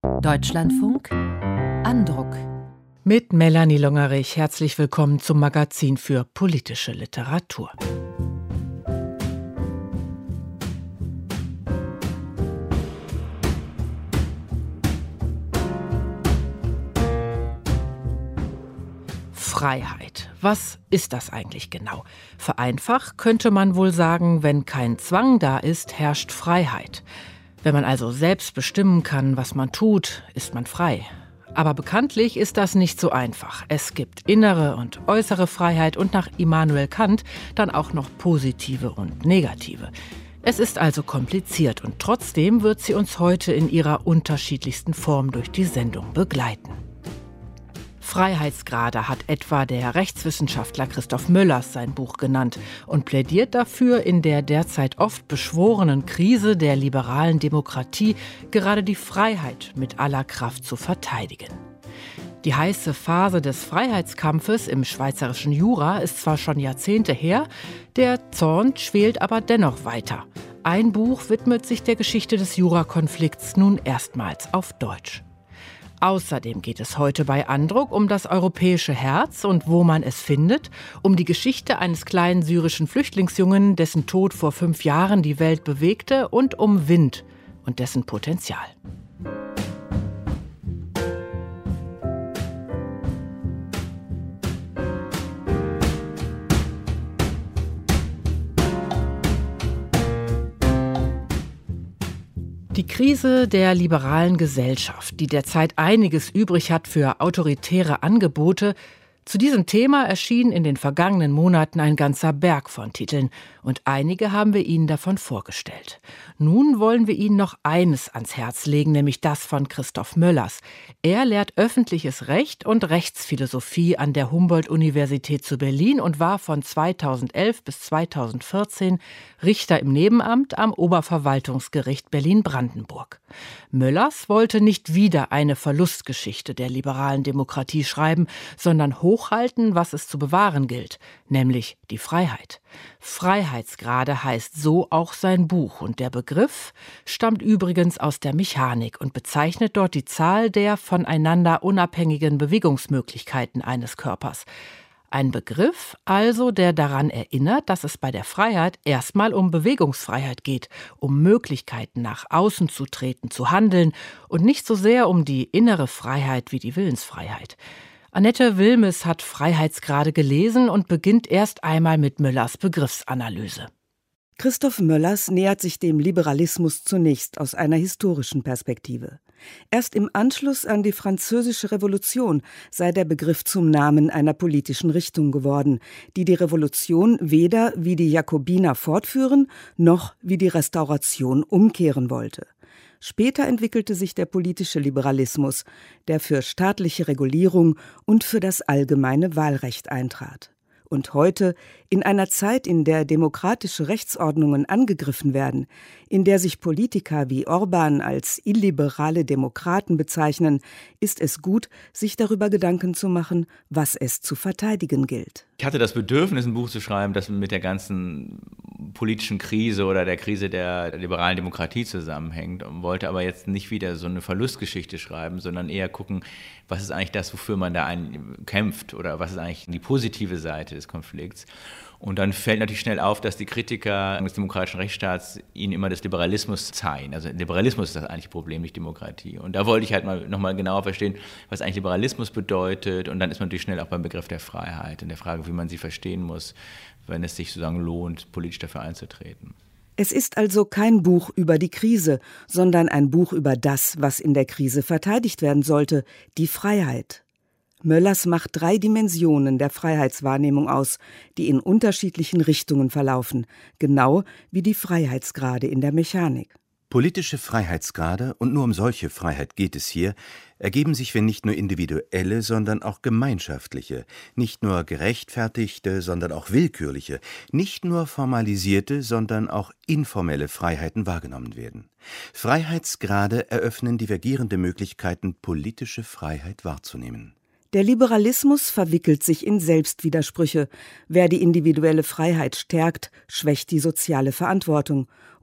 Deutschlandfunk Andruck. Mit Melanie Longerich herzlich willkommen zum Magazin für politische Literatur. Freiheit. Was ist das eigentlich genau? Vereinfacht könnte man wohl sagen, wenn kein Zwang da ist, herrscht Freiheit. Wenn man also selbst bestimmen kann, was man tut, ist man frei. Aber bekanntlich ist das nicht so einfach. Es gibt innere und äußere Freiheit und nach Immanuel Kant dann auch noch positive und negative. Es ist also kompliziert und trotzdem wird sie uns heute in ihrer unterschiedlichsten Form durch die Sendung begleiten. Freiheitsgrade hat etwa der Rechtswissenschaftler Christoph Möllers sein Buch genannt und plädiert dafür, in der derzeit oft beschworenen Krise der liberalen Demokratie gerade die Freiheit mit aller Kraft zu verteidigen. Die heiße Phase des Freiheitskampfes im schweizerischen Jura ist zwar schon Jahrzehnte her, der Zorn schwelt aber dennoch weiter. Ein Buch widmet sich der Geschichte des Jurakonflikts nun erstmals auf Deutsch. Außerdem geht es heute bei Andruck um das europäische Herz und wo man es findet, um die Geschichte eines kleinen syrischen Flüchtlingsjungen, dessen Tod vor 5 Jahren die Welt bewegte, und um Wind und dessen Potenzial. Die Krise der liberalen Gesellschaft, die derzeit einiges übrig hat für autoritäre Angebote. Zu diesem Thema erschien in den vergangenen Monaten ein ganzer Berg von Titeln und einige haben wir Ihnen davon vorgestellt. Nun wollen wir Ihnen noch eines ans Herz legen, nämlich das von Christoph Möllers. Er lehrt öffentliches Recht und Rechtsphilosophie an der Humboldt-Universität zu Berlin und war von 2011 bis 2014 Richter im Nebenamt am Oberverwaltungsgericht Berlin-Brandenburg. Möllers wollte nicht wieder eine Verlustgeschichte der liberalen Demokratie schreiben, sondern hochhalten, was es zu bewahren gilt, nämlich die Freiheit. Freiheitsgrade heißt so auch sein Buch und der Begriff stammt übrigens aus der Mechanik und bezeichnet dort die Zahl der voneinander unabhängigen Bewegungsmöglichkeiten eines Körpers. Ein Begriff also, der daran erinnert, dass es bei der Freiheit erstmal um Bewegungsfreiheit geht, um Möglichkeiten nach außen zu treten, zu handeln und nicht so sehr um die innere Freiheit wie die Willensfreiheit. Annette Wilmes hat Freiheitsgrade gelesen und beginnt erst einmal mit Möllers Begriffsanalyse. Christoph Möllers nähert sich dem Liberalismus zunächst aus einer historischen Perspektive. Erst im Anschluss an die Französische Revolution sei der Begriff zum Namen einer politischen Richtung geworden, die die Revolution weder wie die Jakobiner fortführen, noch wie die Restauration umkehren wollte. Später entwickelte sich der politische Liberalismus, der für staatliche Regulierung und für das allgemeine Wahlrecht eintrat. Und heute, in einer Zeit, in der demokratische Rechtsordnungen angegriffen werden, in der sich Politiker wie Orban als illiberale Demokraten bezeichnen, ist es gut, sich darüber Gedanken zu machen, was es zu verteidigen gilt. Ich hatte das Bedürfnis, ein Buch zu schreiben, das mit der ganzen politischen Krise oder der Krise der liberalen Demokratie zusammenhängt und wollte aber jetzt nicht wieder so eine Verlustgeschichte schreiben, sondern eher gucken, was ist eigentlich das, wofür man da kämpft oder was ist eigentlich die positive Seite des Konflikts. Und dann fällt natürlich schnell auf, dass die Kritiker des demokratischen Rechtsstaats ihnen immer des Liberalismus zeigen. Also Liberalismus ist das eigentlich Problem, nicht Demokratie. Und da wollte ich halt mal nochmal genauer verstehen, was eigentlich Liberalismus bedeutet. Und dann ist man natürlich schnell auch beim Begriff der Freiheit und der Frage, wie man sie verstehen muss, wenn es sich sozusagen lohnt, politisch dafür einzutreten. Es ist also kein Buch über die Krise, sondern ein Buch über das, was in der Krise verteidigt werden sollte, die Freiheit. Möllers macht 3 Dimensionen der Freiheitswahrnehmung aus, die in unterschiedlichen Richtungen verlaufen, genau wie die Freiheitsgrade in der Mechanik. Politische Freiheitsgrade, und nur um solche Freiheit geht es hier, ergeben sich, wenn nicht nur individuelle, sondern auch gemeinschaftliche, nicht nur gerechtfertigte, sondern auch willkürliche, nicht nur formalisierte, sondern auch informelle Freiheiten wahrgenommen werden. Freiheitsgrade eröffnen divergierende Möglichkeiten, politische Freiheit wahrzunehmen. Der Liberalismus verwickelt sich in Selbstwidersprüche. Wer die individuelle Freiheit stärkt, schwächt die soziale Verantwortung.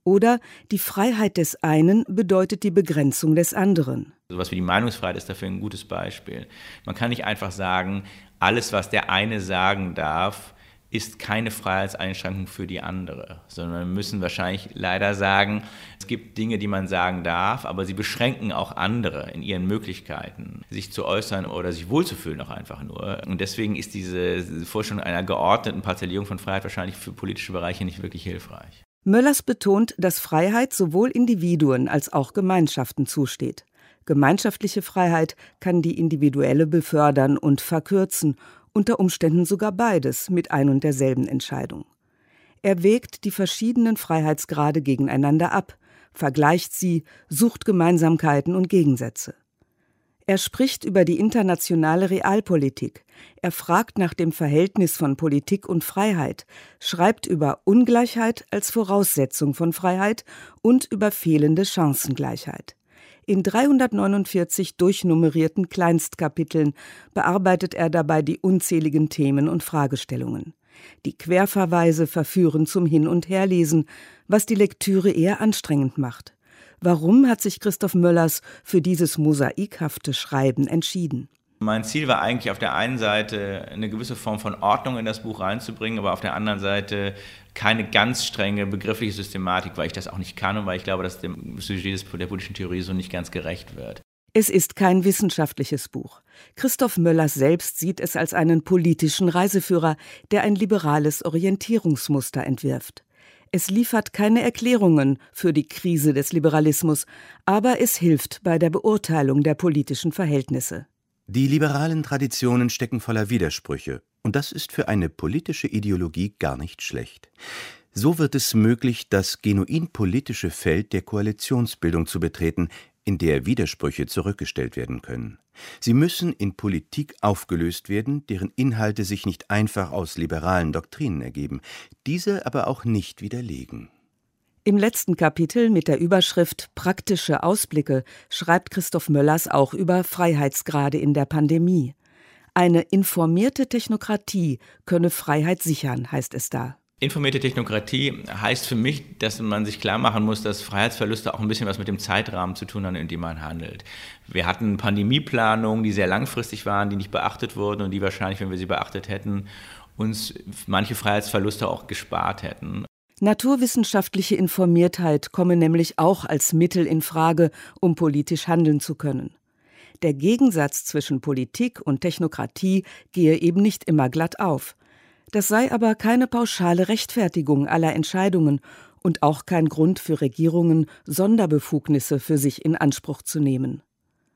Oder die Freiheit des einen bedeutet die Begrenzung des anderen. Sowas wie die Meinungsfreiheit ist dafür ein gutes Beispiel. Man kann nicht einfach sagen, alles, was der eine sagen darf, ist keine Freiheitseinschränkung für die andere, sondern wir müssen wahrscheinlich leider sagen, es gibt Dinge, die man sagen darf, aber sie beschränken auch andere in ihren Möglichkeiten, sich zu äußern oder sich wohlzufühlen auch einfach nur. Und deswegen ist diese Vorstellung einer geordneten Parzellierung von Freiheit wahrscheinlich für politische Bereiche nicht wirklich hilfreich. Möllers betont, dass Freiheit sowohl Individuen als auch Gemeinschaften zusteht. Gemeinschaftliche Freiheit kann die individuelle befördern und verkürzen, unter Umständen sogar beides mit ein und derselben Entscheidung. Er wägt die verschiedenen Freiheitsgrade gegeneinander ab, vergleicht sie, sucht Gemeinsamkeiten und Gegensätze. Er spricht über die internationale Realpolitik, er fragt nach dem Verhältnis von Politik und Freiheit, schreibt über Ungleichheit als Voraussetzung von Freiheit und über fehlende Chancengleichheit. In 349 durchnummerierten Kleinstkapiteln bearbeitet er dabei die unzähligen Themen und Fragestellungen. Die Querverweise verführen zum Hin- und Herlesen, was die Lektüre eher anstrengend macht. Warum hat sich Christoph Möllers für dieses mosaikhafte Schreiben entschieden? Mein Ziel war eigentlich auf der einen Seite eine gewisse Form von Ordnung in das Buch reinzubringen, aber auf der anderen Seite keine ganz strenge begriffliche Systematik, weil ich das auch nicht kann und weil ich glaube, dass dem Sujet der politischen Theorie so nicht ganz gerecht wird. Es ist kein wissenschaftliches Buch. Christoph Möllers selbst sieht es als einen politischen Reiseführer, der ein liberales Orientierungsmuster entwirft. Es liefert keine Erklärungen für die Krise des Liberalismus, aber es hilft bei der Beurteilung der politischen Verhältnisse. Die liberalen Traditionen stecken voller Widersprüche, und das ist für eine politische Ideologie gar nicht schlecht. So wird es möglich, das genuin politische Feld der Koalitionsbildung zu betreten, in der Widersprüche zurückgestellt werden können. Sie müssen in Politik aufgelöst werden, deren Inhalte sich nicht einfach aus liberalen Doktrinen ergeben, diese aber auch nicht widerlegen. Im letzten Kapitel mit der Überschrift »Praktische Ausblicke« schreibt Christoph Möllers auch über Freiheitsgrade in der Pandemie. Eine informierte Technokratie könne Freiheit sichern, heißt es da. Informierte Technokratie heißt für mich, dass man sich klar machen muss, dass Freiheitsverluste auch ein bisschen was mit dem Zeitrahmen zu tun haben, in dem man handelt. Wir hatten Pandemieplanungen, die sehr langfristig waren, die nicht beachtet wurden und die wahrscheinlich, wenn wir sie beachtet hätten, uns manche Freiheitsverluste auch gespart hätten. Naturwissenschaftliche Informiertheit komme nämlich auch als Mittel in Frage, um politisch handeln zu können. Der Gegensatz zwischen Politik und Technokratie gehe eben nicht immer glatt auf. Das sei aber keine pauschale Rechtfertigung aller Entscheidungen und auch kein Grund für Regierungen, Sonderbefugnisse für sich in Anspruch zu nehmen.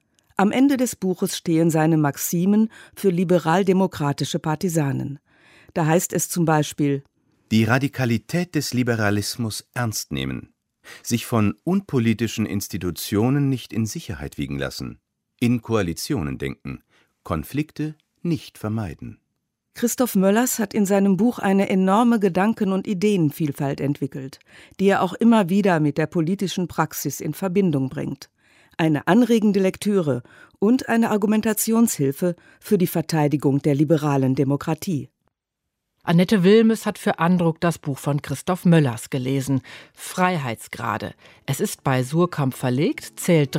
Am Ende des Buches stehen seine Maximen für liberal-demokratische Partisanen. Da heißt es zum Beispiel: Die Radikalität des Liberalismus ernst nehmen, sich von unpolitischen Institutionen nicht in Sicherheit wiegen lassen, in Koalitionen denken, Konflikte nicht vermeiden. Christoph Möllers hat in seinem Buch eine enorme Gedanken- und Ideenvielfalt entwickelt, die er auch immer wieder mit der politischen Praxis in Verbindung bringt. Eine anregende Lektüre und eine Argumentationshilfe für die Verteidigung der liberalen Demokratie. Annette Wilmes hat für Andruck das Buch von Christoph Möllers gelesen, Freiheitsgrade. Es ist bei Suhrkamp verlegt, zählt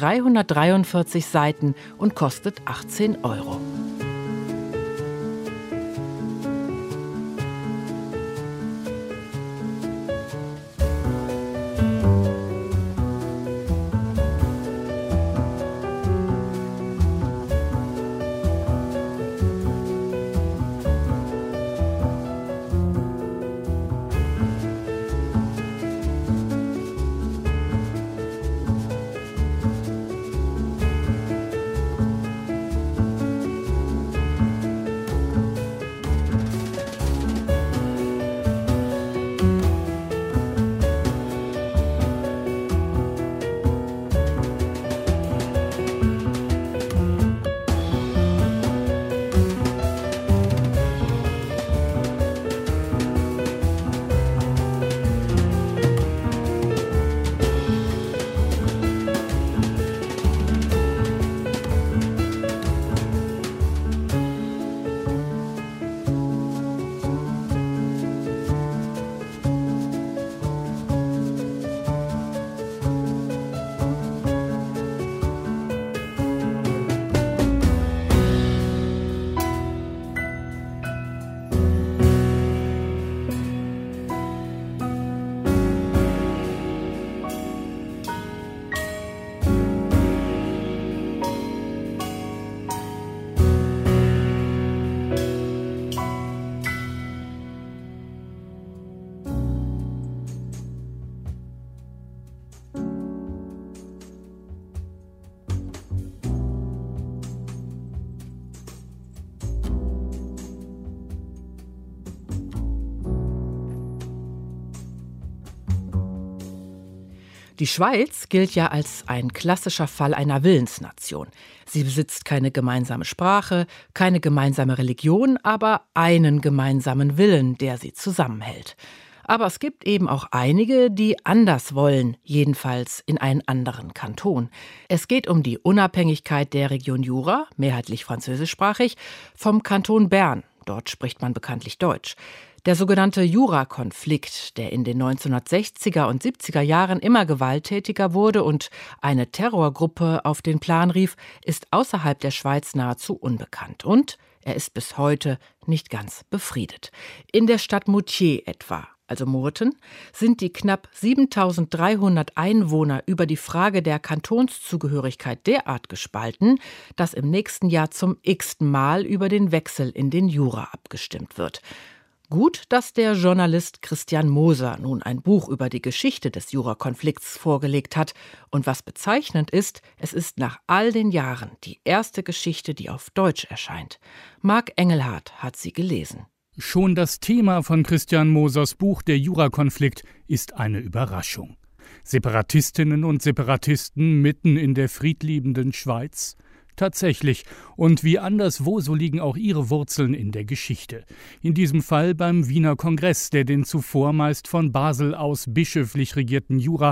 343 Seiten und kostet 18 €. Die Schweiz gilt ja als ein klassischer Fall einer Willensnation. Sie besitzt keine gemeinsame Sprache, keine gemeinsame Religion, aber einen gemeinsamen Willen, der sie zusammenhält. Aber es gibt eben auch einige, die anders wollen, jedenfalls in einen anderen Kanton. Es geht um die Unabhängigkeit der Region Jura, mehrheitlich französischsprachig, vom Kanton Bern. Dort spricht man bekanntlich Deutsch. Der sogenannte Jura-Konflikt, der in den 1960er und 70er Jahren immer gewalttätiger wurde und eine Terrorgruppe auf den Plan rief, ist außerhalb der Schweiz nahezu unbekannt. Und er ist bis heute nicht ganz befriedet. In der Stadt Moutier etwa, also Murten, sind die knapp 7.300 Einwohner über die Frage der Kantonszugehörigkeit derart gespalten, dass im nächsten Jahr zum x-ten Mal über den Wechsel in den Jura abgestimmt wird. Gut, dass der Journalist Christian Moser nun ein Buch über die Geschichte des Jura-Konflikts vorgelegt hat. Und was bezeichnend ist, es ist nach all den Jahren die erste Geschichte, die auf Deutsch erscheint. Marc Engelhardt hat sie gelesen. Schon das Thema von Christian Mosers Buch Der Jura-Konflikt ist eine Überraschung. Separatistinnen und Separatisten mitten in der friedliebenden Schweiz? Tatsächlich. Und wie anderswo, so liegen auch ihre Wurzeln in der Geschichte. In diesem Fall beim Wiener Kongress, der den zuvor meist von Basel aus bischöflich regierten Jura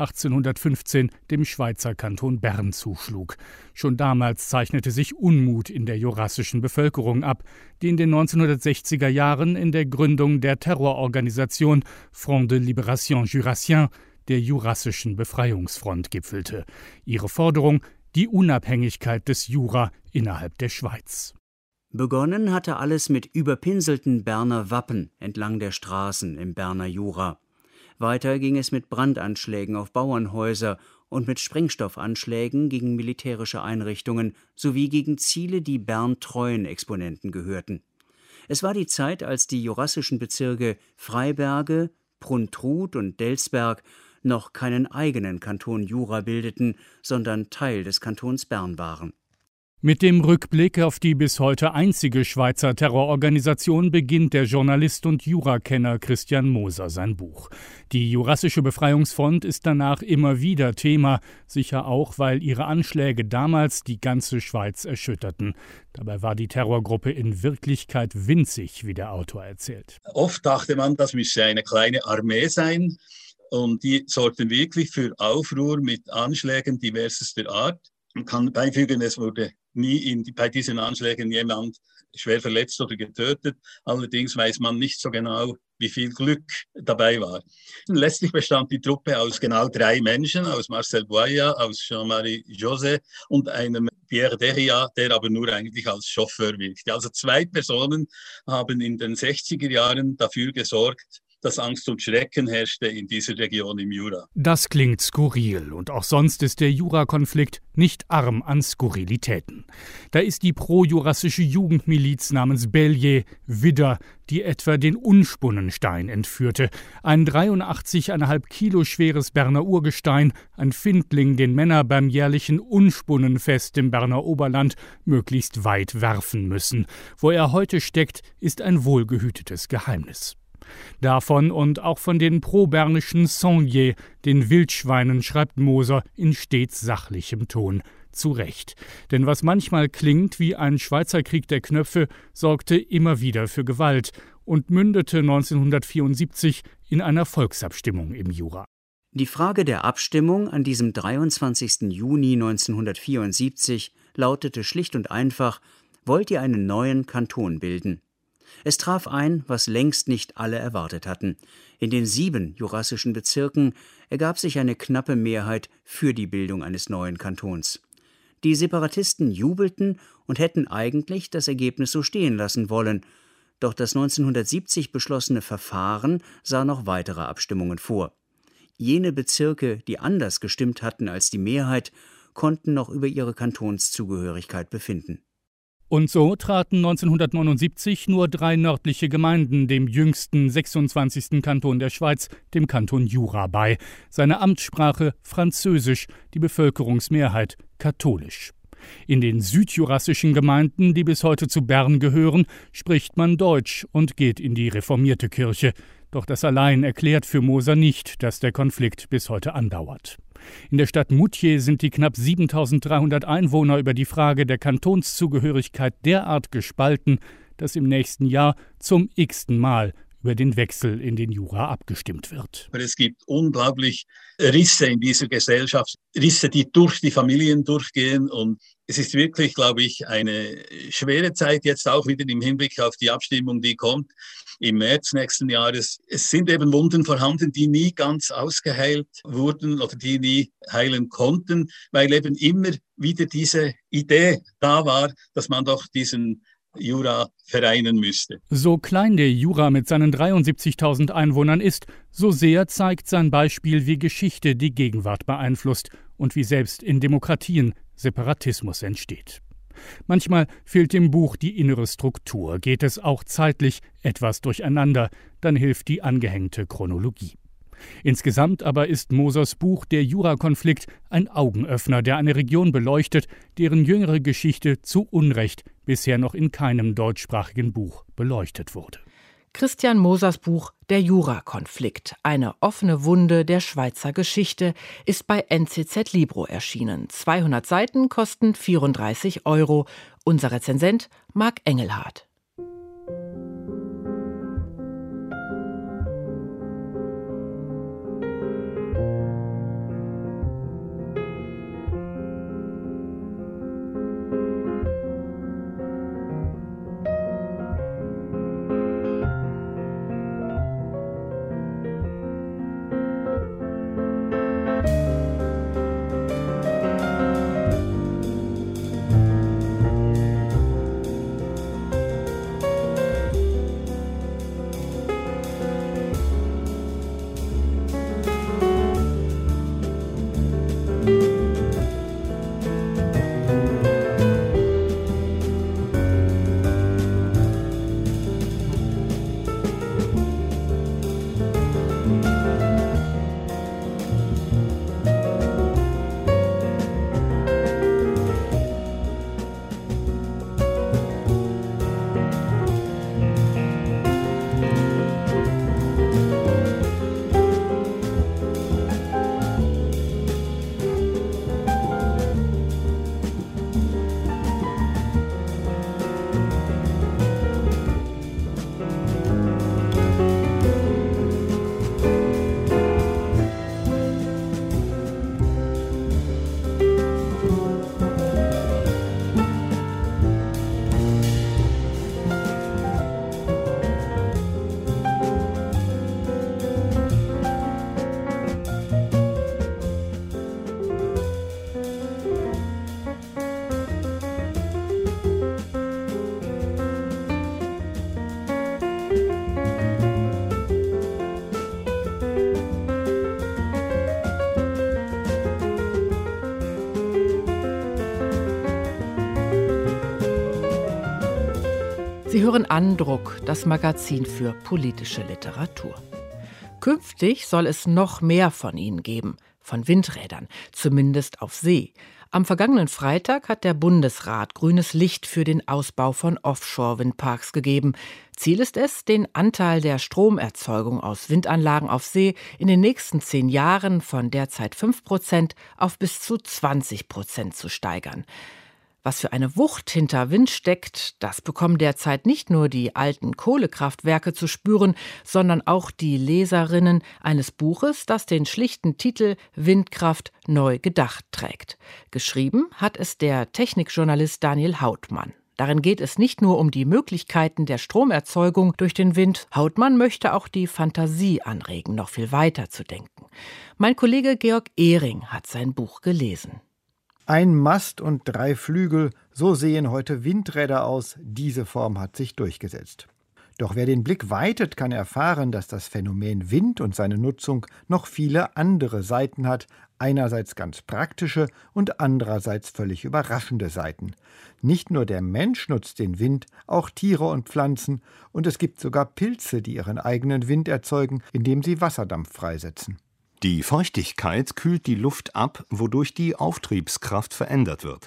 1815 dem Schweizer Kanton Bern zuschlug. Schon damals zeichnete sich Unmut in der jurassischen Bevölkerung ab, die in den 1960er Jahren in der Gründung der Terrororganisation Front de Libération Jurassien, der Jurassischen Befreiungsfront, gipfelte. Ihre Forderung: die Unabhängigkeit des Jura innerhalb der Schweiz. Begonnen hatte alles mit überpinselten Berner Wappen entlang der Straßen im Berner Jura. Weiter ging es mit Brandanschlägen auf Bauernhäuser und mit Sprengstoffanschlägen gegen militärische Einrichtungen sowie gegen Ziele, die Bern-treuen Exponenten gehörten. Es war die Zeit, als die jurassischen Bezirke Freiberge, Pruntrut und Delsberg noch keinen eigenen Kanton Jura bildeten, sondern Teil des Kantons Bern waren. Mit dem Rückblick auf die bis heute einzige Schweizer Terrororganisation beginnt der Journalist und Jurakenner Christian Moser sein Buch. Die Jurassische Befreiungsfront ist danach immer wieder Thema, sicher auch, weil ihre Anschläge damals die ganze Schweiz erschütterten. Dabei war die Terrorgruppe in Wirklichkeit winzig, wie der Autor erzählt. Oft dachte man, das müsse eine kleine Armee sein. Und die sorgten wirklich für Aufruhr mit Anschlägen diversester Art. Man kann beifügen, es wurde nie bei diesen Anschlägen jemand schwer verletzt oder getötet. Allerdings weiß man nicht so genau, wie viel Glück dabei war. Letztlich bestand die Truppe aus genau 3 Menschen, aus Marcel Boya, aus Jean-Marie José und einem Pierre Deria, der aber nur eigentlich als Chauffeur wirkte. Also 2 Personen haben in den 60er Jahren dafür gesorgt, dass Angst und Schrecken herrschte in dieser Region im Jura. Das klingt skurril, und auch sonst ist der Jura-Konflikt nicht arm an Skurrilitäten. Da ist die pro-jurassische Jugendmiliz namens Bellier, Widder, die etwa den Unspunnenstein entführte, ein 83,5 Kilo schweres Berner Urgestein, ein Findling, den Männer beim jährlichen Unspunnenfest im Berner Oberland möglichst weit werfen müssen. Wo er heute steckt, ist ein wohlgehütetes Geheimnis. Davon und auch von den pro-bernischen Sangliers, den Wildschweinen, schreibt Moser in stets sachlichem Ton. Zu Recht. Denn was manchmal klingt wie ein Schweizer Krieg der Knöpfe, sorgte immer wieder für Gewalt und mündete 1974 in einer Volksabstimmung im Jura. Die Frage der Abstimmung an diesem 23. Juni 1974 lautete schlicht und einfach: Wollt ihr einen neuen Kanton bilden? Es traf ein, was längst nicht alle erwartet hatten. In den 7 jurassischen Bezirken ergab sich eine knappe Mehrheit für die Bildung eines neuen Kantons. Die Separatisten jubelten und hätten eigentlich das Ergebnis so stehen lassen wollen. Doch das 1970 beschlossene Verfahren sah noch weitere Abstimmungen vor. Jene Bezirke, die anders gestimmt hatten als die Mehrheit, konnten noch über ihre Kantonszugehörigkeit befinden. Und so traten 1979 nur 3 nördliche Gemeinden dem jüngsten 26. Kanton der Schweiz, dem Kanton Jura, bei. Seine Amtssprache Französisch, die Bevölkerungsmehrheit katholisch. In den südjurassischen Gemeinden, die bis heute zu Bern gehören, spricht man Deutsch und geht in die reformierte Kirche. Doch das allein erklärt für Moser nicht, dass der Konflikt bis heute andauert. In der Stadt Moutier sind die knapp 7.300 Einwohner über die Frage der Kantonszugehörigkeit derart gespalten, dass im nächsten Jahr zum x-ten Mal über den Wechsel in den Jura abgestimmt wird. Es gibt unglaublich Risse in dieser Gesellschaft, Risse, die durch die Familien durchgehen. Und es ist wirklich, glaube ich, eine schwere Zeit jetzt auch wieder im Hinblick auf die Abstimmung, die kommt im März nächsten Jahres. Es sind eben Wunden vorhanden, die nie ganz ausgeheilt wurden oder die nie heilen konnten, weil eben immer wieder diese Idee da war, dass man doch diesen Jura vereinen müsste. So klein der Jura mit seinen 73.000 Einwohnern ist, so sehr zeigt sein Beispiel, wie Geschichte die Gegenwart beeinflusst und wie selbst in Demokratien Separatismus entsteht. Manchmal fehlt dem Buch die innere Struktur, geht es auch zeitlich etwas durcheinander, dann hilft die angehängte Chronologie. Insgesamt aber ist Mosers Buch Der Jurakonflikt ein Augenöffner, der eine Region beleuchtet, deren jüngere Geschichte zu Unrecht bisher noch in keinem deutschsprachigen Buch beleuchtet wurde. Christian Mosers Buch Der Jurakonflikt, eine offene Wunde der Schweizer Geschichte, ist bei NZZ Libro erschienen. 200 Seiten kosten 34 €. Unser Rezensent Marc Engelhardt. Sie hören Andruck, das Magazin für politische Literatur. Künftig soll es noch mehr von ihnen geben, von Windrädern, zumindest auf See. Am vergangenen Freitag hat der Bundesrat grünes Licht für den Ausbau von Offshore-Windparks gegeben. Ziel ist es, den Anteil der Stromerzeugung aus Windanlagen auf See in den nächsten 10 Jahren von derzeit 5% auf bis zu 20% zu steigern. Was für eine Wucht hinter Wind steckt, das bekommen derzeit nicht nur die alten Kohlekraftwerke zu spüren, sondern auch die Leserinnen eines Buches, das den schlichten Titel Windkraft neu gedacht trägt. Geschrieben hat es der Technikjournalist Daniel Hautmann. Darin geht es nicht nur um die Möglichkeiten der Stromerzeugung durch den Wind. Hautmann möchte auch die Fantasie anregen, noch viel weiter zu denken. Mein Kollege Georg Ehring hat sein Buch gelesen. Ein Mast und 3 Flügel, so sehen heute Windräder aus. Diese Form hat sich durchgesetzt. Doch wer den Blick weitet, kann erfahren, dass das Phänomen Wind und seine Nutzung noch viele andere Seiten hat. Einerseits ganz praktische und andererseits völlig überraschende Seiten. Nicht nur der Mensch nutzt den Wind, auch Tiere und Pflanzen. Und es gibt sogar Pilze, die ihren eigenen Wind erzeugen, indem sie Wasserdampf freisetzen. Die Feuchtigkeit kühlt die Luft ab, wodurch die Auftriebskraft verändert wird.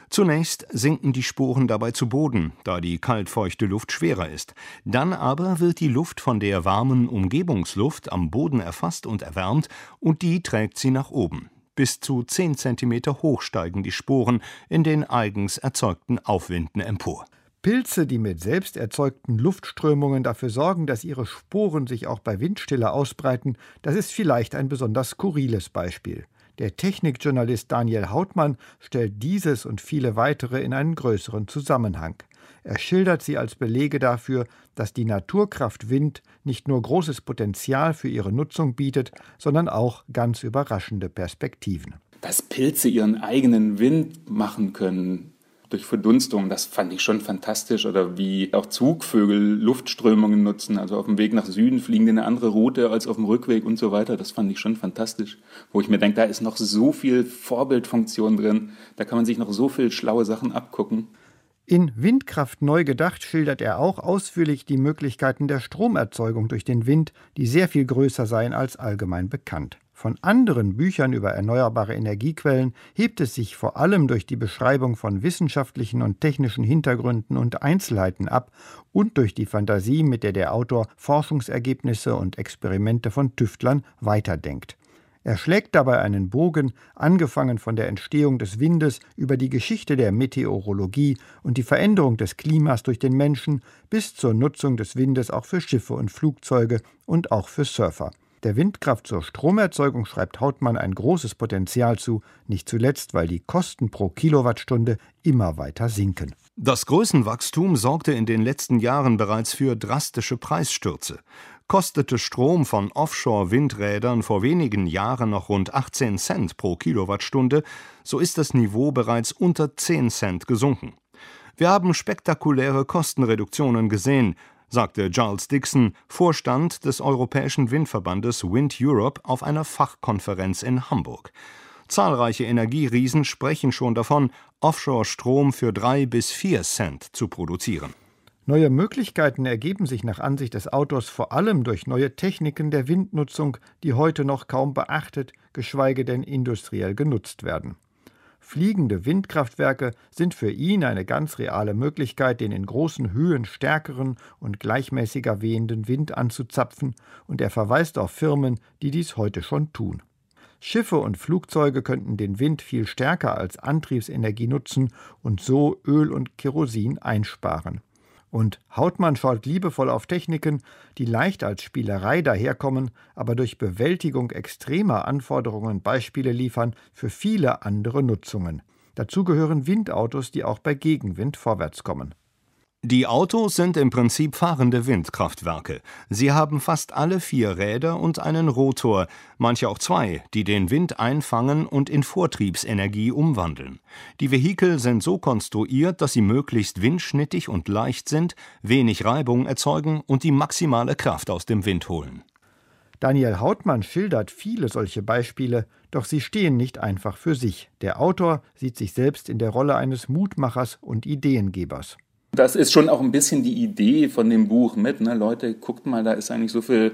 Zunächst sinken die Sporen dabei zu Boden, da die kaltfeuchte Luft schwerer ist. Dann aber wird die Luft von der warmen Umgebungsluft am Boden erfasst und erwärmt und die trägt sie nach oben. Bis zu 10 Zentimeter hoch steigen die Sporen in den eigens erzeugten Aufwinden empor. Pilze, die mit selbst erzeugten Luftströmungen dafür sorgen, dass ihre Sporen sich auch bei Windstille ausbreiten, das ist vielleicht ein besonders skurriles Beispiel. Der Technikjournalist Daniel Hautmann stellt dieses und viele weitere in einen größeren Zusammenhang. Er schildert sie als Belege dafür, dass die Naturkraft Wind nicht nur großes Potenzial für ihre Nutzung bietet, sondern auch ganz überraschende Perspektiven. Dass Pilze ihren eigenen Wind machen können durch Verdunstung, das fand ich schon fantastisch. Oder wie auch Zugvögel Luftströmungen nutzen, also auf dem Weg nach Süden fliegen die eine andere Route als auf dem Rückweg und so weiter. Das fand ich schon fantastisch. Wo ich mir denke, da ist noch so viel Vorbildfunktion drin, da kann man sich noch so viel schlaue Sachen abgucken. In Windkraft neu gedacht schildert er auch ausführlich die Möglichkeiten der Stromerzeugung durch den Wind, die sehr viel größer seien als allgemein bekannt. Von anderen Büchern über erneuerbare Energiequellen hebt es sich vor allem durch die Beschreibung von wissenschaftlichen und technischen Hintergründen und Einzelheiten ab und durch die Fantasie, mit der der Autor Forschungsergebnisse und Experimente von Tüftlern weiterdenkt. Er schlägt dabei einen Bogen, angefangen von der Entstehung des Windes über die Geschichte der Meteorologie und die Veränderung des Klimas durch den Menschen bis zur Nutzung des Windes auch für Schiffe und Flugzeuge und auch für Surfer. Der Windkraft zur Stromerzeugung schreibt Hautmann ein großes Potenzial zu, nicht zuletzt, weil die Kosten pro Kilowattstunde immer weiter sinken. Das Größenwachstum sorgte in den letzten Jahren bereits für drastische Preisstürze. Kostete Strom von Offshore-Windrädern vor wenigen Jahren noch rund 18 Cent pro Kilowattstunde, so ist das Niveau bereits unter 10 Cent gesunken. Wir haben spektakuläre Kostenreduktionen gesehen, sagte Giles Dickson, Vorstand des Europäischen Windverbandes Wind Europe auf einer Fachkonferenz in Hamburg. Zahlreiche Energieriesen sprechen schon davon, Offshore-Strom für 3 bis 4 Cent zu produzieren. Neue Möglichkeiten ergeben sich nach Ansicht des Autors vor allem durch neue Techniken der Windnutzung, die heute noch kaum beachtet, geschweige denn industriell genutzt werden. Fliegende Windkraftwerke sind für ihn eine ganz reale Möglichkeit, den in großen Höhen stärkeren und gleichmäßiger wehenden Wind anzuzapfen, und er verweist auf Firmen, die dies heute schon tun. Schiffe und Flugzeuge könnten den Wind viel stärker als Antriebsenergie nutzen und so Öl und Kerosin einsparen. Und Hautmann schaut liebevoll auf Techniken, die leicht als Spielerei daherkommen, aber durch Bewältigung extremer Anforderungen Beispiele liefern für viele andere Nutzungen. Dazu gehören Windautos, die auch bei Gegenwind vorwärtskommen. Die Autos sind im Prinzip fahrende Windkraftwerke. Sie haben fast alle 4 Räder und einen Rotor, manche auch 2, die den Wind einfangen und in Vortriebsenergie umwandeln. Die Vehikel sind so konstruiert, dass sie möglichst windschnittig und leicht sind, wenig Reibung erzeugen und die maximale Kraft aus dem Wind holen. Daniel Hautmann schildert viele solche Beispiele, doch sie stehen nicht einfach für sich. Der Autor sieht sich selbst in der Rolle eines Mutmachers und Ideengebers. Das ist schon auch ein bisschen die Idee von dem Buch mit, ne? Leute, guckt mal, da ist eigentlich so viel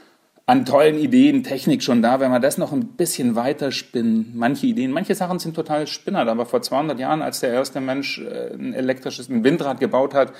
an tollen Ideen, Technik schon da, wenn wir das noch ein bisschen weiter spinnen. Manche Sachen sind total spinnert, aber vor 200 Jahren, als der erste Mensch ein Windrad gebaut hat,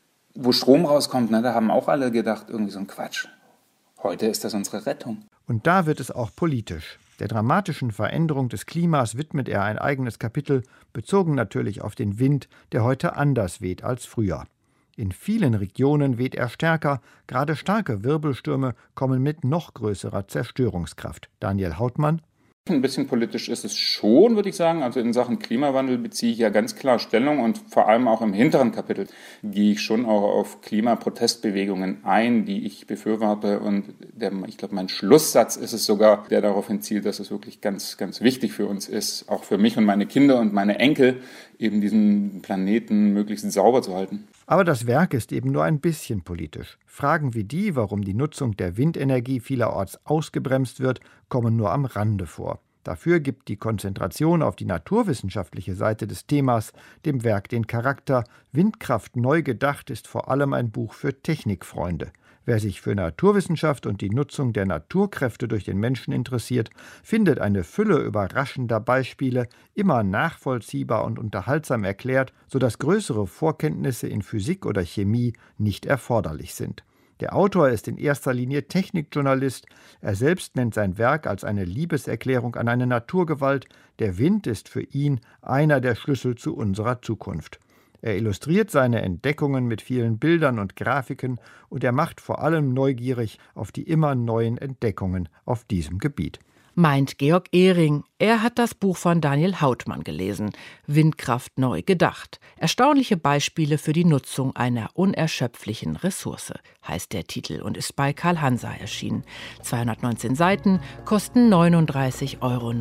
wo Strom rauskommt, ne, da haben auch alle gedacht, irgendwie so ein Quatsch. Heute ist das unsere Rettung. Und da wird es auch politisch. Der dramatischen Veränderung des Klimas widmet er ein eigenes Kapitel, bezogen natürlich auf den Wind, der heute anders weht als früher. In vielen Regionen weht er stärker, gerade starke Wirbelstürme kommen mit noch größerer Zerstörungskraft. Daniel Hautmann. Ein bisschen politisch ist es schon, würde ich sagen. Also in Sachen Klimawandel beziehe ich ja ganz klar Stellung und vor allem auch im hinteren Kapitel gehe ich schon auch auf Klimaprotestbewegungen ein, die ich befürworte. Und ich glaube, mein Schlusssatz ist es sogar, der darauf hinzielt, dass es wirklich ganz, ganz wichtig für uns ist, auch für mich und meine Kinder und meine Enkel, eben diesen Planeten möglichst sauber zu halten. Aber das Werk ist eben nur ein bisschen politisch. Fragen wie die, warum die Nutzung der Windenergie vielerorts ausgebremst wird, kommen nur am Rande vor. Dafür gibt die Konzentration auf die naturwissenschaftliche Seite des Themas dem Werk den Charakter. Windkraft neu gedacht ist vor allem ein Buch für Technikfreunde. Wer sich für Naturwissenschaft und die Nutzung der Naturkräfte durch den Menschen interessiert, findet eine Fülle überraschender Beispiele, immer nachvollziehbar und unterhaltsam erklärt, sodass größere Vorkenntnisse in Physik oder Chemie nicht erforderlich sind. Der Autor ist in erster Linie Technikjournalist. Er selbst nennt sein Werk als eine Liebeserklärung an eine Naturgewalt. Der Wind ist für ihn einer der Schlüssel zu unserer Zukunft. Er illustriert seine Entdeckungen mit vielen Bildern und Grafiken und er macht vor allem neugierig auf die immer neuen Entdeckungen auf diesem Gebiet. Meint Georg Ehring. Er hat das Buch von Daniel Hautmann gelesen. Windkraft neu gedacht. Erstaunliche Beispiele für die Nutzung einer unerschöpflichen Ressource, heißt der Titel und ist bei Karl Hansa erschienen. 219 Seiten, kosten 39,99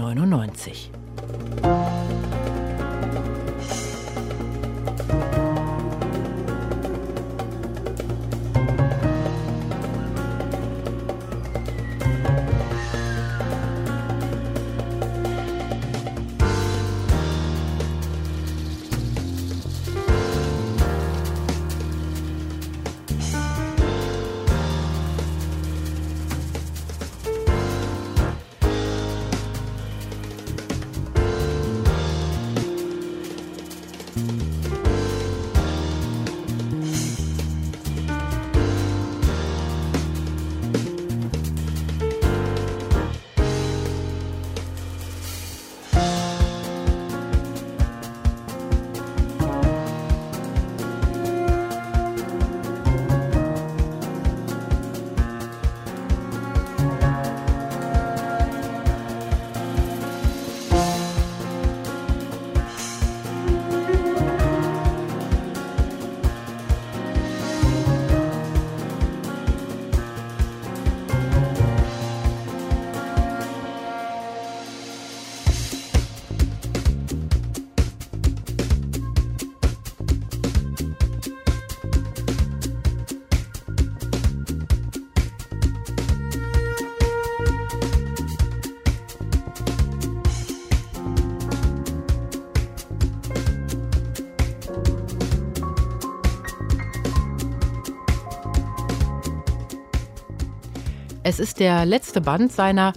€. Es ist der letzte Band seiner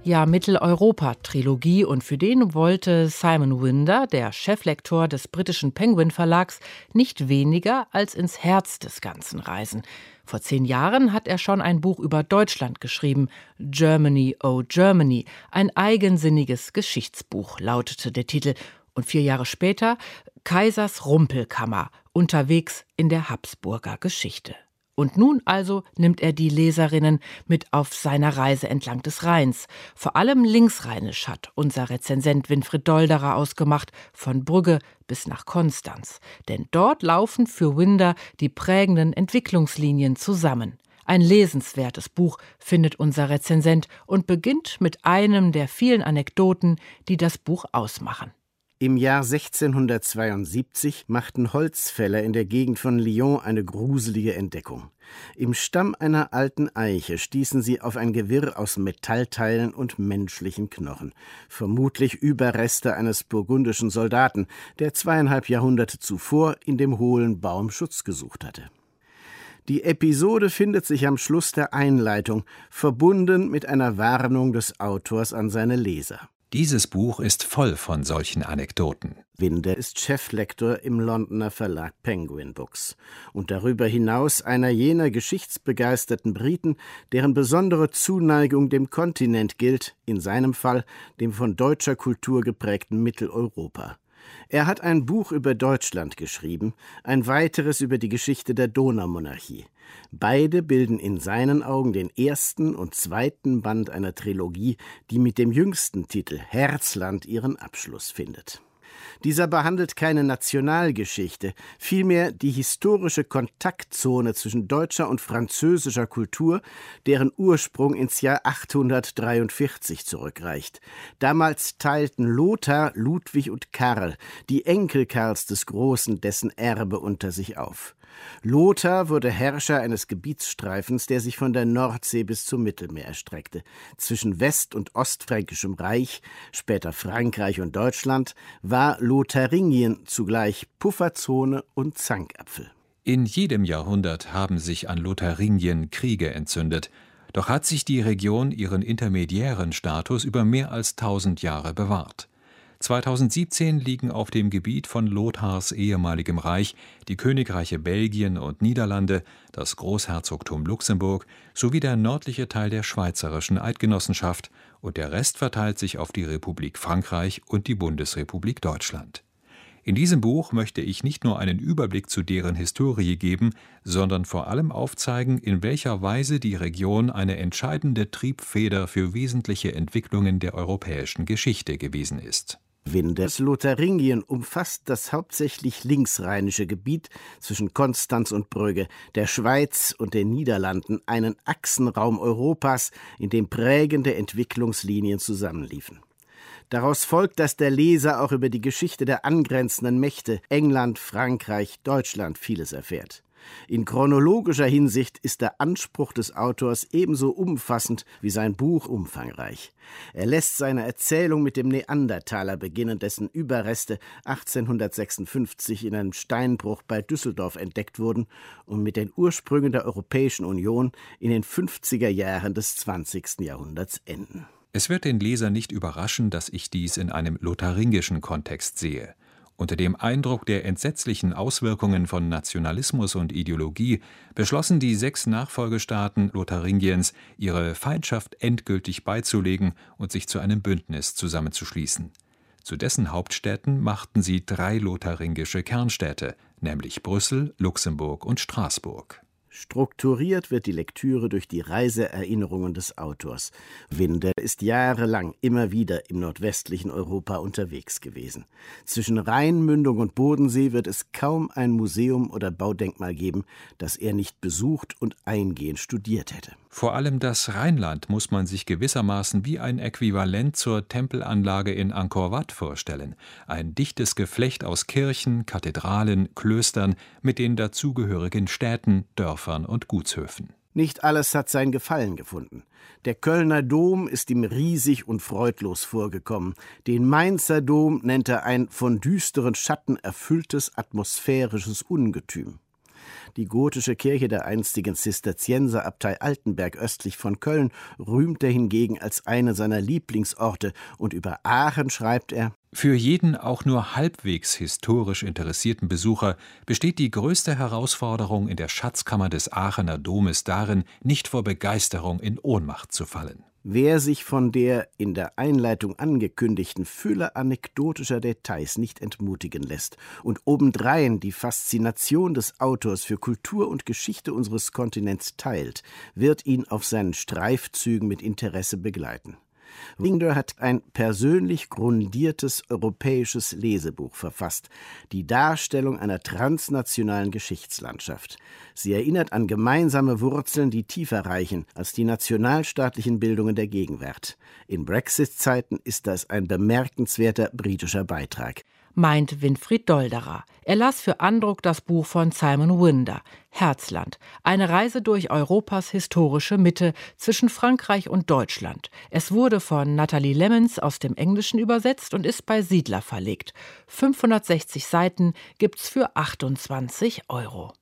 Mitteleuropa-Trilogie und für den wollte Simon Winder, der Cheflektor des britischen Penguin Verlags, nicht weniger als ins Herz des Ganzen reisen. Vor 10 Jahren hat er schon ein Buch über Deutschland geschrieben, Germany, oh Germany, ein eigensinniges Geschichtsbuch, lautete der Titel. Und 4 Jahre später Kaisers Rumpelkammer, unterwegs in der Habsburger Geschichte. Und nun also nimmt er die Leserinnen mit auf seiner Reise entlang des Rheins. Vor allem linksrheinisch hat unser Rezensent Winfried Dolderer ausgemacht, von Brügge bis nach Konstanz. Denn dort laufen für Winder die prägenden Entwicklungslinien zusammen. Ein lesenswertes Buch, findet unser Rezensent, und beginnt mit einem der vielen Anekdoten, die das Buch ausmachen. Im Jahr 1672 machten Holzfäller in der Gegend von Lyon eine gruselige Entdeckung. Im Stamm einer alten Eiche stießen sie auf ein Gewirr aus Metallteilen und menschlichen Knochen, vermutlich Überreste eines burgundischen Soldaten, der 2,5 Jahrhunderte zuvor in dem hohlen Baum Schutz gesucht hatte. Die Episode findet sich am Schluss der Einleitung, verbunden mit einer Warnung des Autors an seine Leser. Dieses Buch ist voll von solchen Anekdoten. Winder ist Cheflektor im Londoner Verlag Penguin Books und darüber hinaus einer jener geschichtsbegeisterten Briten, deren besondere Zuneigung dem Kontinent gilt, in seinem Fall dem von deutscher Kultur geprägten Mitteleuropa. Er hat ein Buch über Deutschland geschrieben, ein weiteres über die Geschichte der Donaumonarchie. Beide bilden in seinen Augen den ersten und zweiten Band einer Trilogie, die mit dem jüngsten Titel Herzland ihren Abschluss findet. Dieser behandelt keine Nationalgeschichte, vielmehr die historische Kontaktzone zwischen deutscher und französischer Kultur, deren Ursprung ins Jahr 843 zurückreicht. Damals teilten Lothar, Ludwig und Karl, die Enkel Karls des Großen, dessen Erbe unter sich auf. Lothar wurde Herrscher eines Gebietsstreifens, der sich von der Nordsee bis zum Mittelmeer erstreckte. Zwischen West- und Ostfränkischem Reich, später Frankreich und Deutschland, war Lotharingien zugleich Pufferzone und Zankapfel. In jedem Jahrhundert haben sich an Lotharingien Kriege entzündet, doch hat sich die Region ihren intermediären Status über mehr als 1000 Jahre bewahrt. 2017 liegen auf dem Gebiet von Lothars ehemaligem Reich die Königreiche Belgien und Niederlande, das Großherzogtum Luxemburg sowie der nördliche Teil der Schweizerischen Eidgenossenschaft, und der Rest verteilt sich auf die Republik Frankreich und die Bundesrepublik Deutschland. In diesem Buch möchte ich nicht nur einen Überblick zu deren Historie geben, sondern vor allem aufzeigen, in welcher Weise die Region eine entscheidende Triebfeder für wesentliche Entwicklungen der europäischen Geschichte gewesen ist. Das Lotharingien umfasst das hauptsächlich linksrheinische Gebiet zwischen Konstanz und Brügge, der Schweiz und den Niederlanden, einen Achsenraum Europas, in dem prägende Entwicklungslinien zusammenliefen. Daraus folgt, dass der Leser auch über die Geschichte der angrenzenden Mächte England, Frankreich, Deutschland vieles erfährt. In chronologischer Hinsicht ist der Anspruch des Autors ebenso umfassend wie sein Buch umfangreich. Er lässt seine Erzählung mit dem Neandertaler beginnen, dessen Überreste 1856 in einem Steinbruch bei Düsseldorf entdeckt wurden und mit den Ursprüngen der Europäischen Union in den 50er Jahren des 20. Jahrhunderts enden. Es wird den Leser nicht überraschen, dass ich dies in einem lotharingischen Kontext sehe. Unter dem Eindruck der entsetzlichen Auswirkungen von Nationalismus und Ideologie beschlossen die 6 Nachfolgestaaten Lotharingiens, ihre Feindschaft endgültig beizulegen und sich zu einem Bündnis zusammenzuschließen. Zu dessen Hauptstädten machten sie 3 lotharingische Kernstädte, nämlich Brüssel, Luxemburg und Straßburg. Strukturiert wird die Lektüre durch die Reiseerinnerungen des Autors. Winder ist jahrelang immer wieder im nordwestlichen Europa unterwegs gewesen. Zwischen Rheinmündung und Bodensee wird es kaum ein Museum oder Baudenkmal geben, das er nicht besucht und eingehend studiert hätte. Vor allem das Rheinland muss man sich gewissermaßen wie ein Äquivalent zur Tempelanlage in Angkor Wat vorstellen. Ein dichtes Geflecht aus Kirchen, Kathedralen, Klöstern mit den dazugehörigen Städten, Dörfern und Gutshöfen. Nicht alles hat sein Gefallen gefunden. Der Kölner Dom ist ihm riesig und freudlos vorgekommen. Den Mainzer Dom nennt er ein von düsteren Schatten erfülltes atmosphärisches Ungetüm. Die gotische Kirche der einstigen Zisterzienserabtei Altenberg östlich von Köln rühmt er hingegen als eine seiner Lieblingsorte, und über Aachen schreibt er: Für jeden auch nur halbwegs historisch interessierten Besucher besteht die größte Herausforderung in der Schatzkammer des Aachener Domes darin, nicht vor Begeisterung in Ohnmacht zu fallen. Wer sich von der in der Einleitung angekündigten Fülle anekdotischer Details nicht entmutigen lässt und obendrein die Faszination des Autors für Kultur und Geschichte unseres Kontinents teilt, wird ihn auf seinen Streifzügen mit Interesse begleiten. Winder hat ein persönlich grundiertes europäisches Lesebuch verfasst, die Darstellung einer transnationalen Geschichtslandschaft. Sie erinnert an gemeinsame Wurzeln, die tiefer reichen als die nationalstaatlichen Bildungen der Gegenwart. In Brexit-Zeiten ist das ein bemerkenswerter britischer Beitrag, meint Winfried Dolderer. Er las für Andruck das Buch von Simon Winder, Herzland, eine Reise durch Europas historische Mitte zwischen Frankreich und Deutschland. Es wurde von Nathalie Lemmens aus dem Englischen übersetzt und ist bei Siedler verlegt. 560 Seiten gibt's für 28 €.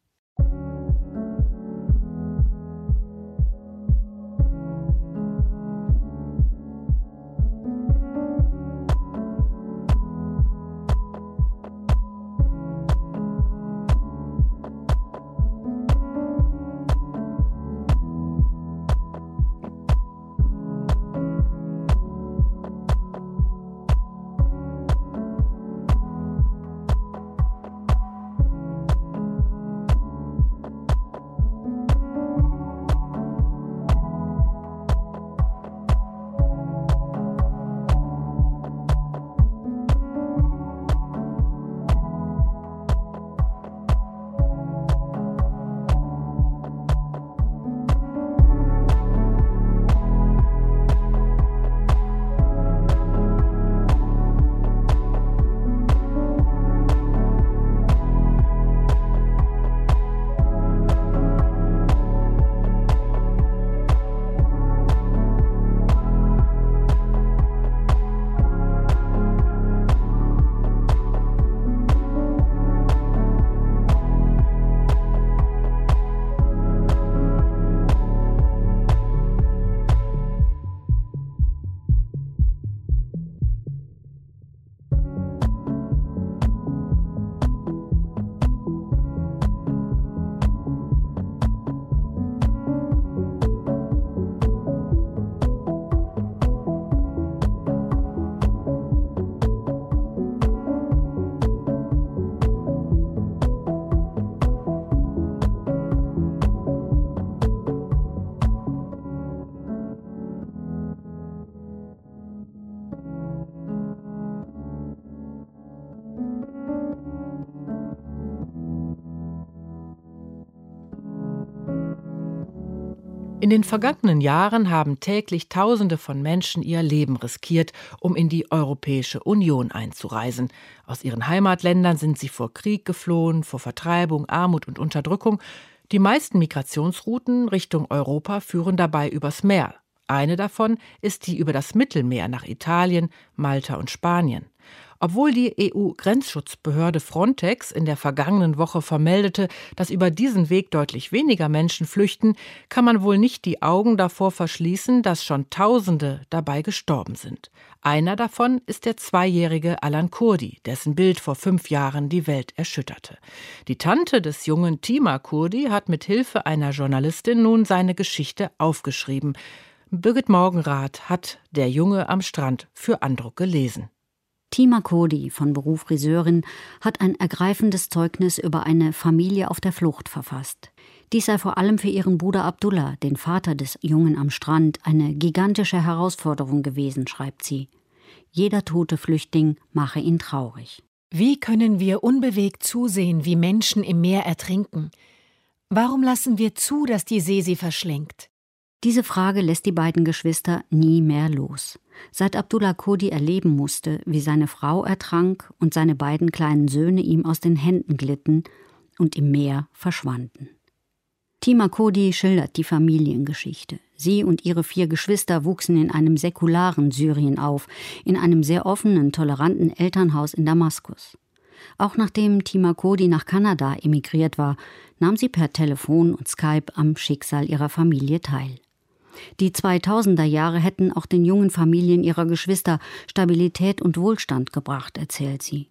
In den vergangenen Jahren haben täglich Tausende von Menschen ihr Leben riskiert, um in die Europäische Union einzureisen. Aus ihren Heimatländern sind sie vor Krieg geflohen, vor Vertreibung, Armut und Unterdrückung. Die meisten Migrationsrouten Richtung Europa führen dabei übers Meer. Eine davon ist die über das Mittelmeer nach Italien, Malta und Spanien. Obwohl die EU-Grenzschutzbehörde Frontex in der vergangenen Woche vermeldete, dass über diesen Weg deutlich weniger Menschen flüchten, kann man wohl nicht die Augen davor verschließen, dass schon Tausende dabei gestorben sind. Einer davon ist der 2-jährige Alan Kurdi, dessen Bild vor 5 Jahren die Welt erschütterte. Die Tante des jungen Tima Kurdi hat mit Hilfe einer Journalistin nun seine Geschichte aufgeschrieben. Birgit Morgenrath hat Der Junge am Strand für Andruck gelesen. Tima Kurdi, von Beruf Friseurin, hat ein ergreifendes Zeugnis über eine Familie auf der Flucht verfasst. Dies sei vor allem für ihren Bruder Abdullah, den Vater des Jungen am Strand, eine gigantische Herausforderung gewesen, schreibt sie. Jeder tote Flüchtling mache ihn traurig. Wie können wir unbewegt zusehen, wie Menschen im Meer ertrinken? Warum lassen wir zu, dass die See sie verschlingt? Diese Frage lässt die beiden Geschwister nie mehr los. Seit Abdullah Kurdi erleben musste, wie seine Frau ertrank und seine beiden kleinen Söhne ihm aus den Händen glitten und im Meer verschwanden. Tima Kurdi schildert die Familiengeschichte. Sie und ihre 4 Geschwister wuchsen in einem säkularen Syrien auf, in einem sehr offenen, toleranten Elternhaus in Damaskus. Auch nachdem Tima Kurdi nach Kanada emigriert war, nahm sie per Telefon und Skype am Schicksal ihrer Familie teil. Die 2000er Jahre hätten auch den jungen Familien ihrer Geschwister Stabilität und Wohlstand gebracht, erzählt sie.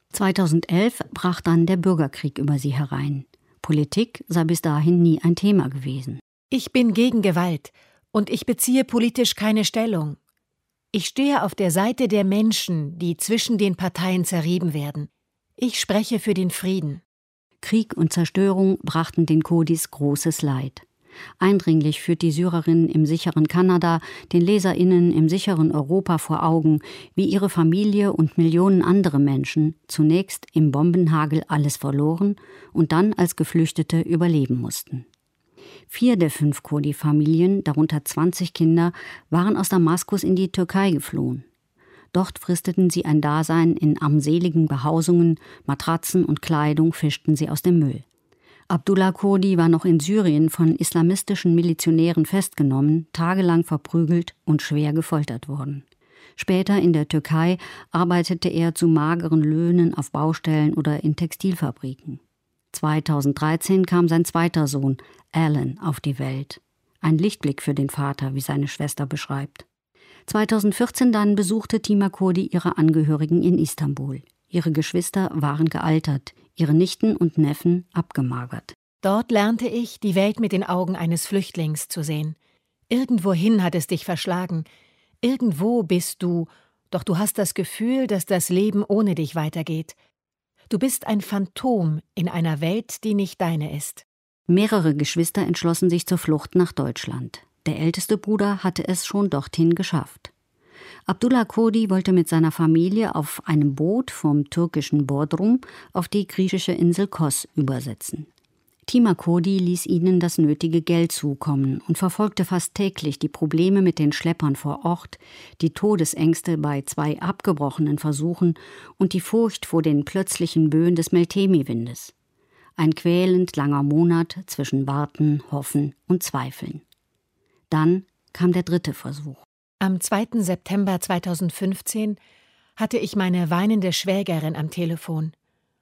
2011 brach dann der Bürgerkrieg über sie herein. Politik sei bis dahin nie ein Thema gewesen. Ich bin gegen Gewalt und ich beziehe politisch keine Stellung. Ich stehe auf der Seite der Menschen, die zwischen den Parteien zerrieben werden. Ich spreche für den Frieden. Krieg und Zerstörung brachten den Kurdis großes Leid. Eindringlich führt die Syrerin im sicheren Kanada den LeserInnen im sicheren Europa vor Augen, wie ihre Familie und Millionen andere Menschen zunächst im Bombenhagel alles verloren und dann als Geflüchtete überleben mussten. 4 der 5 Kurdi-Familien, darunter 20 Kinder, waren aus Damaskus in die Türkei geflohen. Dort fristeten sie ein Dasein in armseligen Behausungen, Matratzen und Kleidung fischten sie aus dem Müll. Abdullah Kurdi war noch in Syrien von islamistischen Milizionären festgenommen, tagelang verprügelt und schwer gefoltert worden. Später in der Türkei arbeitete er zu mageren Löhnen auf Baustellen oder in Textilfabriken. 2013 kam sein zweiter Sohn, Alan, auf die Welt. Ein Lichtblick für den Vater, wie seine Schwester beschreibt. 2014 dann besuchte Tima Kurdi ihre Angehörigen in Istanbul. Ihre Geschwister waren gealtert, ihre Nichten und Neffen abgemagert. Dort lernte ich, die Welt mit den Augen eines Flüchtlings zu sehen. Irgendwohin hat es dich verschlagen. Irgendwo bist du, doch du hast das Gefühl, dass das Leben ohne dich weitergeht. Du bist ein Phantom in einer Welt, die nicht deine ist. Mehrere Geschwister entschlossen sich zur Flucht nach Deutschland. Der älteste Bruder hatte es schon dorthin geschafft. Abdullah Kurdi wollte mit seiner Familie auf einem Boot vom türkischen Bodrum auf die griechische Insel Kos übersetzen. Tima Kurdi ließ ihnen das nötige Geld zukommen und verfolgte fast täglich die Probleme mit den Schleppern vor Ort, die Todesängste bei 2 abgebrochenen Versuchen und die Furcht vor den plötzlichen Böen des Meltemi-Windes. Ein quälend langer Monat zwischen Warten, Hoffen und Zweifeln. Dann kam der 3. Versuch. Am 2. September 2015 hatte ich meine weinende Schwägerin am Telefon.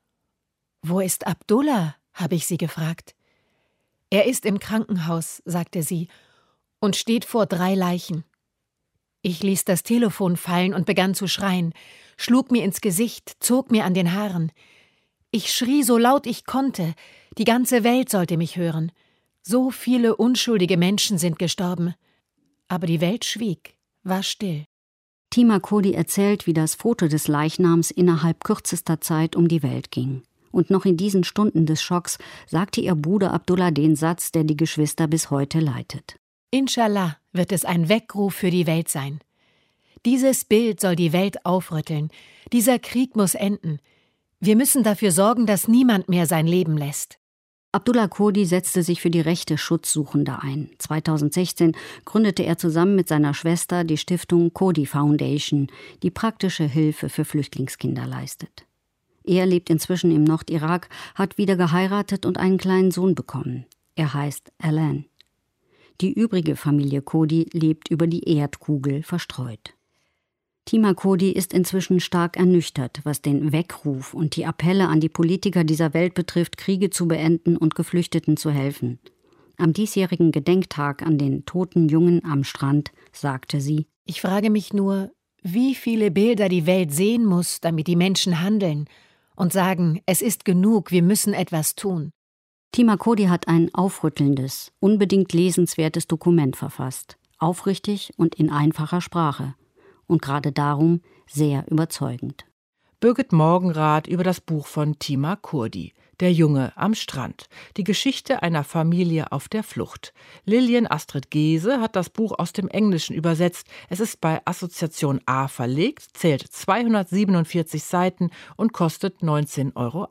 »Wo ist Abdullah?« habe ich sie gefragt. »Er ist im Krankenhaus«, sagte sie, »und steht vor 3 Leichen.« Ich ließ das Telefon fallen und begann zu schreien, schlug mir ins Gesicht, zog mir an den Haaren. Ich schrie so laut ich konnte, die ganze Welt sollte mich hören. So viele unschuldige Menschen sind gestorben. Aber die Welt schwieg, war still. Tima Kurdi erzählt, wie das Foto des Leichnams innerhalb kürzester Zeit um die Welt ging. Und noch in diesen Stunden des Schocks sagte ihr Bruder Abdullah den Satz, der die Geschwister bis heute leitet. Inshallah wird es ein Weckruf für die Welt sein. Dieses Bild soll die Welt aufrütteln. Dieser Krieg muss enden. Wir müssen dafür sorgen, dass niemand mehr sein Leben lässt. Abdullah Cody setzte sich für die Rechte Schutzsuchender ein. 2016 gründete er zusammen mit seiner Schwester die Stiftung Cody Foundation, die praktische Hilfe für Flüchtlingskinder leistet. Er lebt inzwischen im Nordirak, hat wieder geheiratet und einen kleinen Sohn bekommen. Er heißt Alan. Die übrige Familie Cody lebt über die Erdkugel verstreut. Tima Cody ist inzwischen stark ernüchtert, was den Weckruf und die Appelle an die Politiker dieser Welt betrifft, Kriege zu beenden und Geflüchteten zu helfen. Am diesjährigen Gedenktag an den toten Jungen am Strand sagte sie: Ich frage mich nur, wie viele Bilder die Welt sehen muss, damit die Menschen handeln und sagen, es ist genug, wir müssen etwas tun. Tima Cody hat ein aufrüttelndes, unbedingt lesenswertes Dokument verfasst. Aufrichtig und in einfacher Sprache. Und gerade darum sehr überzeugend. Birgit Morgenrath über das Buch von Tima Cody, Der Junge am Strand. Die Geschichte einer Familie auf der Flucht. Lilian Astrid Gese hat das Buch aus dem Englischen übersetzt. Es ist bei Assoziation A verlegt, zählt 247 Seiten und kostet 19,80 €.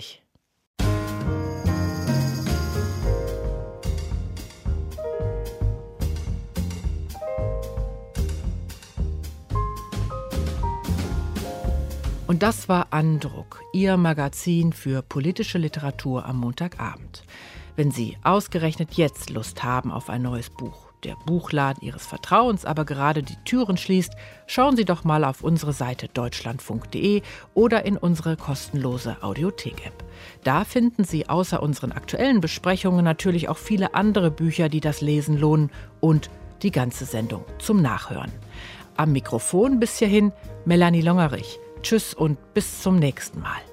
Und das war Andruck, Ihr Magazin für politische Literatur am Montagabend. Wenn Sie ausgerechnet jetzt Lust haben auf ein neues Buch, der Buchladen Ihres Vertrauens aber gerade die Türen schließt, schauen Sie doch mal auf unsere Seite deutschlandfunk.de oder in unsere kostenlose Audiothek-App. Da finden Sie außer unseren aktuellen Besprechungen natürlich auch viele andere Bücher, die das Lesen lohnen, und die ganze Sendung zum Nachhören. Am Mikrofon bis hierhin Melanie Longerich. Tschüss und bis zum nächsten Mal.